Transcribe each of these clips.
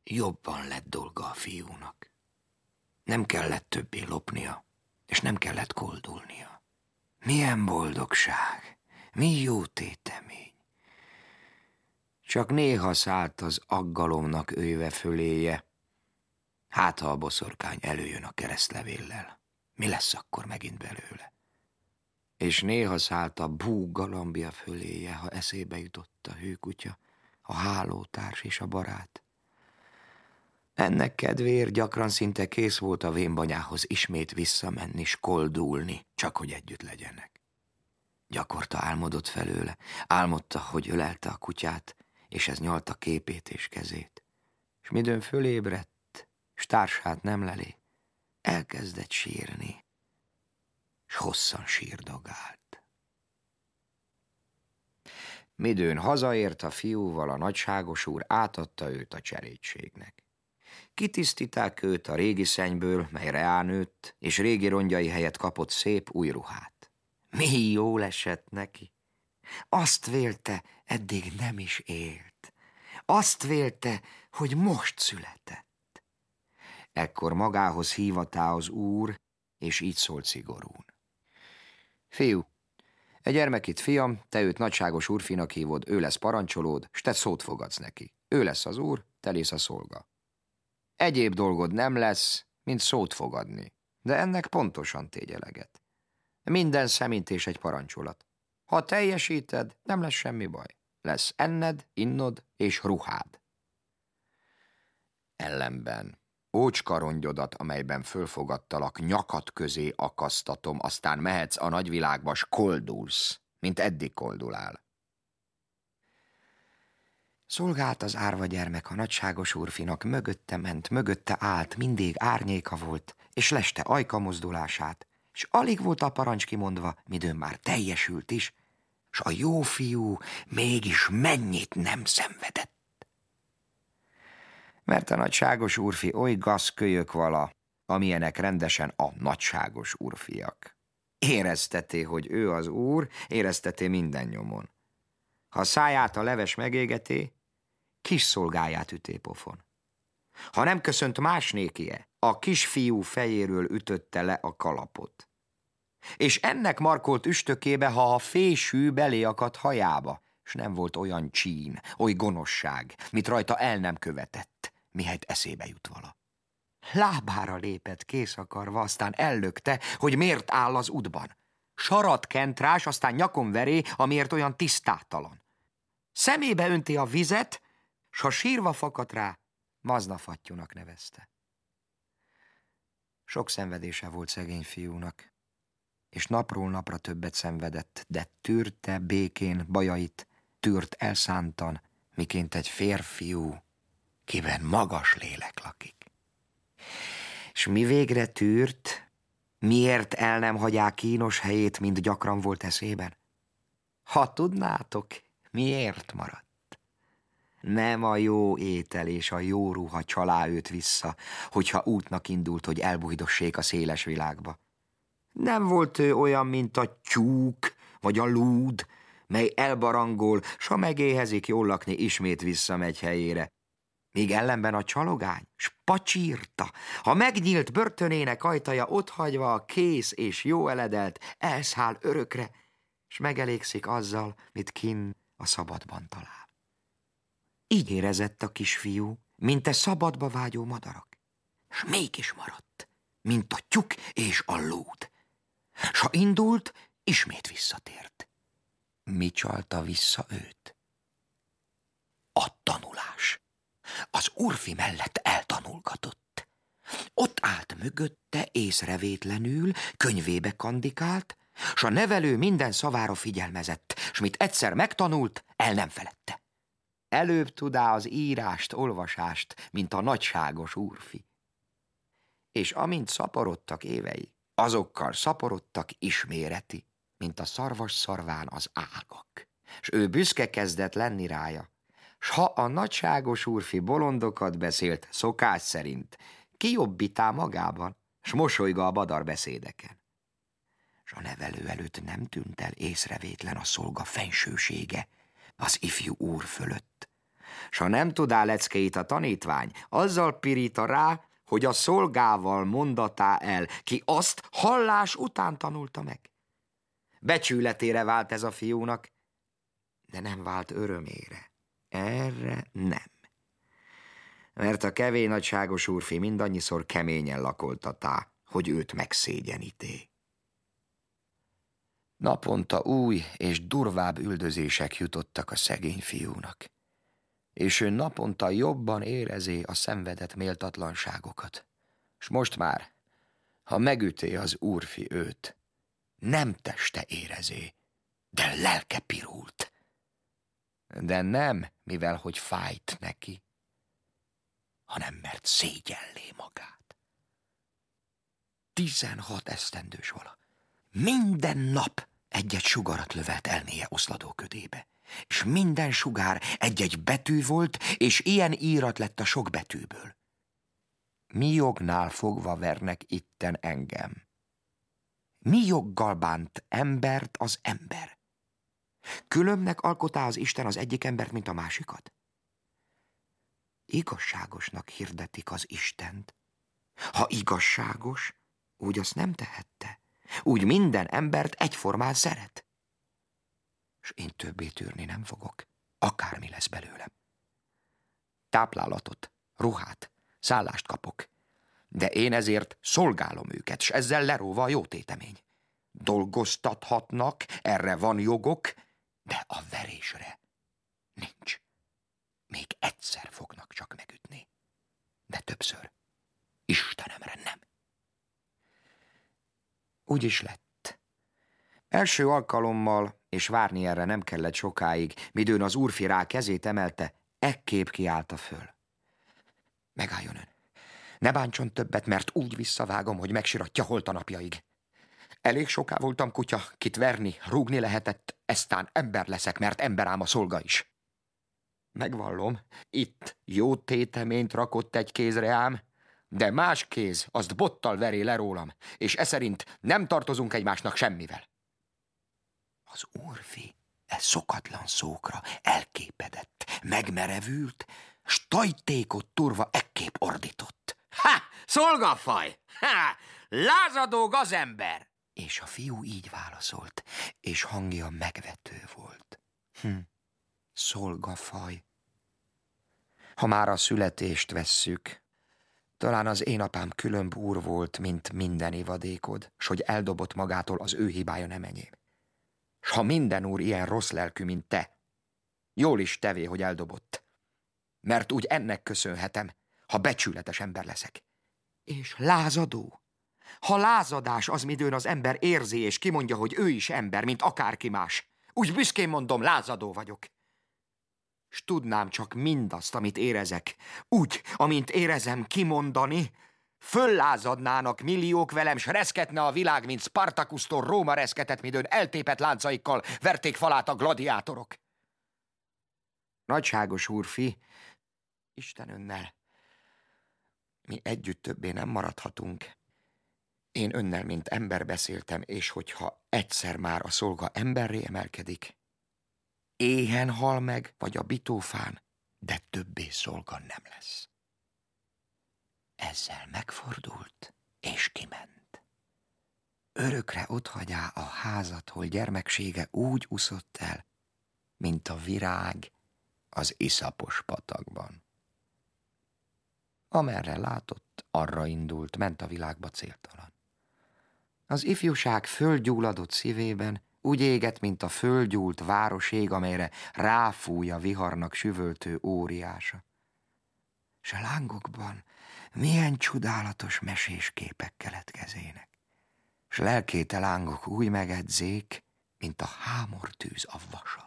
Jobban lett dolga a fiúnak. Nem kellett többé lopnia, és nem kellett koldulnia. Milyen boldogság, mi jó tétemény. Csak néha szállt az aggalomnak őve föléje. Hát, ha a boszorkány előjön a keresztlevéllel, mi lesz akkor megint belőle? És néha szállt a bú galambja föléje, ha eszébe jutott a hőkutya, a hálótárs és a barát. Ennek kedvéért gyakran szinte kész volt a vénbanyához ismét visszamenni, s koldulni, csak hogy együtt legyenek. Gyakorta álmodott felőle, álmodta, hogy ölelte a kutyát, és ez nyalta képét és kezét. És midőn fölébredt, s társát nem lelé, elkezdett sírni, s hosszan sírdogált. Midőn hazaért a fiúval, a nagyságos úr átadta őt a cselédségnek. Kitisztíták őt a régi szennyből, mely reánőtt, és régi rongyai helyett kapott szép új ruhát. Mi jól esett neki! Azt vélte, eddig nem is élt. Azt vélte, hogy most született. Ekkor magához hívatá az úr, és így szólt szigorún. Fiú, egy gyermek itt fiam, te őt nagyságos úrfinak hívod, ő lesz parancsolód, s te szót fogadsz neki. Ő lesz az úr, te lész a szolga. Egyéb dolgod nem lesz, mint szót fogadni, de ennek pontosan tégy eleget. Minden szemintés egy parancsolat. Ha teljesíted, nem lesz semmi baj. Lesz enned, innod és ruhád. Ellenben ócska rongyodat, amelyben fölfogadtalak, nyakat közé akasztatom, aztán mehetsz a nagyvilágba, s koldulsz, mint eddig koldulál. Szolgált az árva gyermek a nagyságos úrfinak, mögötte ment, mögötte állt, mindig árnyéka volt, és leste ajka mozdulását, s alig volt a parancs kimondva, midőn már teljesült is, s a jó fiú mégis mennyit nem szenvedett. Mert a nagyságos úrfi oly gazkölyök vala, amilyenek rendesen a nagyságos úrfiak. Érezteté, hogy ő az úr, érezteté minden nyomon. Ha száját a leves megégeté, kis szolgáját üté pofon. Ha nem köszönt más nékie, a kisfiú fejéről ütötte le a kalapot. És ennek markolt üstökébe, ha a fésű belé akadt hajába, s nem volt olyan csín, oly gonoszság, mit rajta el nem követett, mihelyt eszébe jut vala. Lábára lépett kész akarva, aztán ellökte, hogy miért áll az udban. Sarat kent rás, aztán nyakon veré, amiért olyan tisztátalan. Szemébe önti a vizet, s ha sírva fakadt rá, maznafattyúnak nevezte. Sok szenvedése volt szegény fiúnak, és napról napra többet szenvedett, de tűrte békén bajait, tűrt elszántan, miként egy férfiú, kiben magas lélek lakik. S mi végre tűrt, miért el nem hagyják kínos helyét, mint gyakran volt eszében? Ha tudnátok, miért maradt? Nem a jó étel és a jó ruha csalá őt vissza, hogyha útnak indult, hogy elbújdossék a széles világba. Nem volt ő olyan, mint a tyúk vagy a lúd, mely elbarangol, s ha megéhezik jól lakni, ismét visszamegy helyére. Míg ellenben a csalogány, s pacsírta, ha megnyílt börtönének ajtaja, otthagyva a kész és jó eledelt, elszáll örökre, s megelégszik azzal, mit kinn a szabadban talál. Így érezett a kisfiú, mint a szabadba vágyó madarak, s mégis maradt, mint a tyúk és a lúd. S ha indult, ismét visszatért. Mi csalta vissza őt? A tanulás. Az úrfi mellett eltanulgatott. Ott állt mögötte észrevétlenül, könyvébe kandikált, s a nevelő minden szavára figyelmezett, s mit egyszer megtanult, el nem feledte. Előbb tudá az írást, olvasást, mint a nagyságos úrfi. És amint szaporodtak évei, azokkal szaporodtak isméreti, mint a szarvas szarván az ágak. S ő büszke kezdett lenni rája, s ha a nagyságos úrfi bolondokat beszélt szokás szerint, kijobbítá magában, s mosolygá a badar beszédeken. S a nevelő előtt nem tűnt el észrevétlen a szolga fensősége az ifjú úr fölött. S ha nem tudá leckéit a tanítvány, azzal piríta rá, hogy a szolgával mondatá el, ki azt hallás után tanulta meg. Becsületére vált ez a fiúnak, de nem vált örömére. Erre nem. Mert a kevés nagyságos úrfi mindannyiszor keményen lakoltatá, hogy őt megszégyeníté. Naponta új és durvább üldözések jutottak a szegény fiúnak, és ő naponta jobban érezé a szenvedett méltatlanságokat. S most már, ha megüté az úrfi őt, nem teste érezé, de lelke pirult. De nem, mivel hogy fájt neki, hanem mert szégyellé magát. 16 esztendős vala. Minden nap egy-egy sugarat lövelt elméje oszladó ködébe, és minden sugár egy-egy betű volt, és ilyen írat lett a sok betűből. Mi jognál fogva vernek itten engem? Mi joggal bánt embert az ember? Különbnek alkotá az Isten az egyik embert, mint a másikat? Igazságosnak hirdetik az Istent. Ha igazságos, úgy azt nem tehette. Úgy minden embert egyformán szeret. És én többé tűrni nem fogok, akármi lesz belőlem. Táplálatot, ruhát, szállást kapok, de én ezért szolgálom őket, s ezzel leróva a jó tétemény. Dolgoztathatnak, erre van jogok, de a verésre nincs. Még egyszer fognak csak megütni, de többször Istenemre nem. Úgy is lett. Első alkalommal, és várni erre nem kellett sokáig, midőn az úrfi rá kezét emelte, ekképp kiállta föl. Megálljon ön. Ne bántson többet, mert úgy visszavágom, hogy megsiratja holtanapjaig. Elég soká voltam kutya, kit verni, rúgni lehetett, eztán ember leszek, mert ember ám a szolga is. Megvallom, itt jó téteményt rakott egy kézre ám, de más kéz azt bottal veré le rólam, és eszerint nem tartozunk egymásnak semmivel. Az úrfi szokatlan szókra elképedett, megmerevült, s tajtékot turva ekképp ordított. Ha! Szolgafaj! Ha! Lázadó gazember! És a fiú így válaszolt, és hangja megvető volt. Szolgafaj. Ha már a születést vesszük, talán az én apám különb úr volt, mint minden évadékod, s hogy eldobott magától, az ő hibája nem enyém. S ha minden úr ilyen rossz lelkű, mint te, jól is tevé, hogy eldobott, mert úgy ennek köszönhetem, ha becsületes ember leszek. És lázadó? Ha lázadás az, midőn az ember érzi, és kimondja, hogy ő is ember, mint akárki más, úgy büszkén mondom, lázadó vagyok. S tudnám csak mindazt, amit érezek, úgy, amint érezem, kimondani, föllázadnának milliók velem, s reszketne a világ, mint Spartakusztól Róma reszketett, midőn eltépett láncaikkal verték falát a gladiátorok. Nagyságos úrfi, Isten önnel, mi együtt többé nem maradhatunk. Én önnel, mint ember beszéltem, és hogyha egyszer már a szolga emberré emelkedik, éhen hal meg, vagy a bitófán, de többé szolga nem lesz. Ezzel megfordult, és kiment. Örökre otthagyá a házat, hol gyermeksége úgy úszott el, mint a virág az iszapos patakban. Amerre látott, arra indult, ment a világba céltalan. Az ifjúság földgyulladott szívében úgy égett, mint a földgyúlt városég, amelyre ráfúj a viharnak süvöltő óriása. S a lángokban milyen csodálatos mesés képek keletkezének, s lelkéte lángok úgy megedzék, mint a hámortűz a vasat.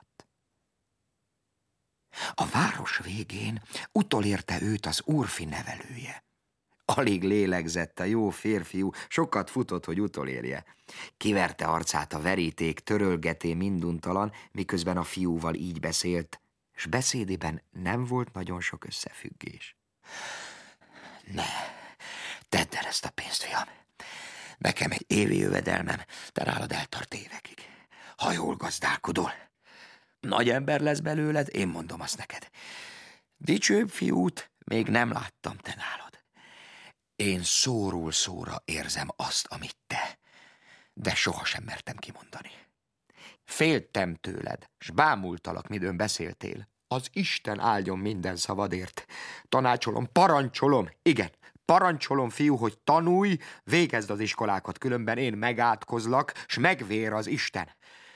A város végén utolérte őt az úrfi nevelője. Alig lélegzett a jó férfiú, sokat futott, hogy utolérje. Kiverte arcát a veríték, törölgeté minduntalan, miközben a fiúval így beszélt, s beszédében nem volt nagyon sok összefüggés. Ne, tedd el ezt a pénzt, fiam. Nekem egy évi jövedelmem, te nálad eltart évekig. Ha jól gazdálkodol, nagy ember lesz belőled, én mondom azt neked. Dicsőbb fiút még nem láttam te nálad. Én szóról szóra érzem azt, amit te, de sohasem mertem kimondani. Féltem tőled, s bámultalak, midőn beszéltél. Az Isten áldjon minden szavadért. Tanácsolom, parancsolom, igen, parancsolom, fiú, hogy tanulj, végezd az iskolákat, különben én megátkozlak, s megvér az Isten.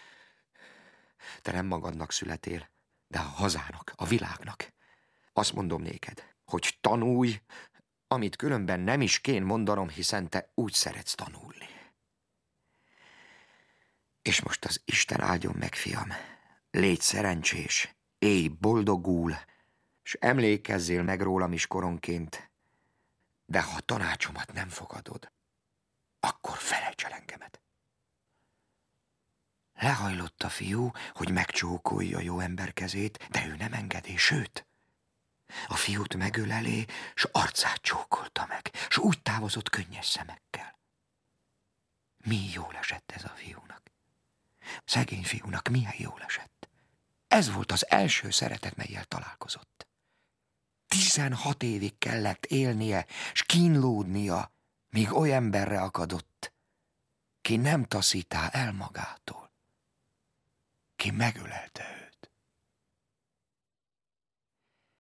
Te nem magadnak születél, de a hazának, a világnak. Azt mondom néked, hogy tanulj, amit különben nem is kén mondanom, hiszen te úgy szeretsz tanulni. És most az Isten áldjon meg, fiam, légy szerencsés, élj boldogul, s emlékezzél meg rólam is koronként, de ha tanácsomat nem fogadod, akkor felejts el engemet. Lehajlott a fiú, hogy megcsókolja a jó ember kezét, de ő nem engedi, sőt, a fiút megölelé, s arcát csókolta meg, s úgy távozott könnyes szemekkel. Mi jól esett ez a fiúnak. Szegény fiúnak milyen jól esett. Ez volt az első szeretet, mellyel találkozott. 16 évig kellett élnie, s kínlódnia, míg oly emberre akadott, ki nem taszítá el magától, ki megölelte őt.